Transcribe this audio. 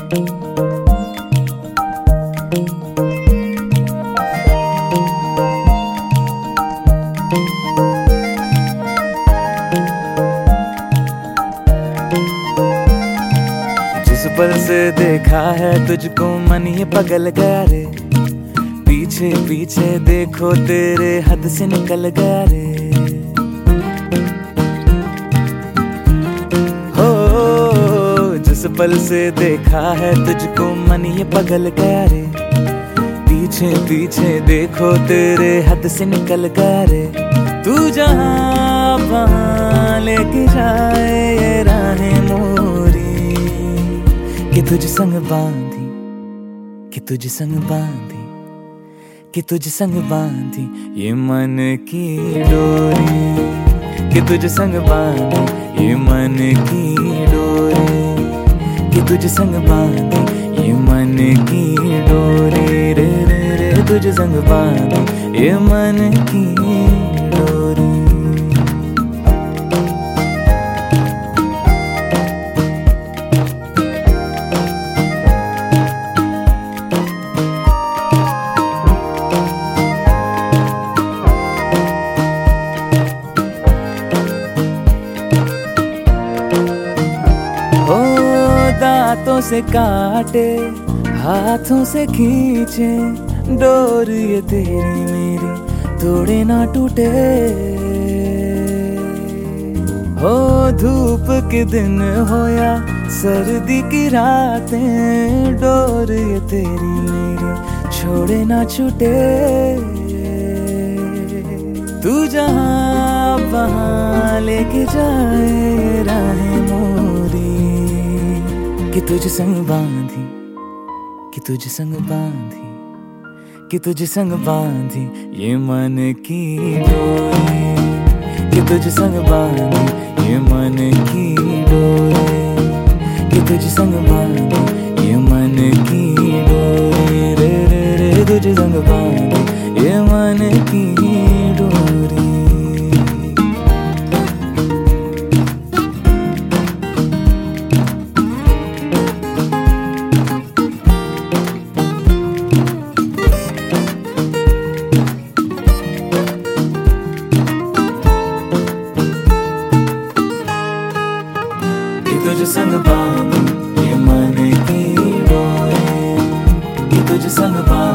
जिस पल से देखा है तुझको मन ये पगल गया रे, पीछे पीछे देखो तेरे हद से निकल गया रे। हो जिस पल से देखा है तुझको मन ये पगल गया रे, पीछे पीछे देखो तेरे हद से निकल गया रे। तू जहाँ वहाँ लेके जाए ये राहें मोरी, कि तुझ संग बांधी, कि तुझ संग बांधी, कि तुझ संग बांधी ये मन की डोरी, कि तुझ संग बांधी ये मन की डोरी, कि तुझ संग बांधी ये मन की डोरी रे रे रे, तुझ संग बांधी ये मन की डोरी। दांतों से काटे हाथों से खींचे, डोर ये तेरी मेरी तोड़े ना टूटे। हो धूप के दिन हो या सर्दी की रातें, डोर ये तेरी मेरी छोड़े ना छूटे। तू जहाँ वहाँ लेके जाए राहें मोरी, कि तुझ संग बांधी, कि तुझ संग बांधी, कि तुझ संग बांधी ये मन की डोरी, कि तुझ संग बांधी ये मन की डोरी, कि तुझ संग बांधी ये मन की डोरी रे रे रे, तुझ संग बांधी ये मन की डोरी। तुझ संग बांधी ये मन की डोरी, कि तुझ संग बांधी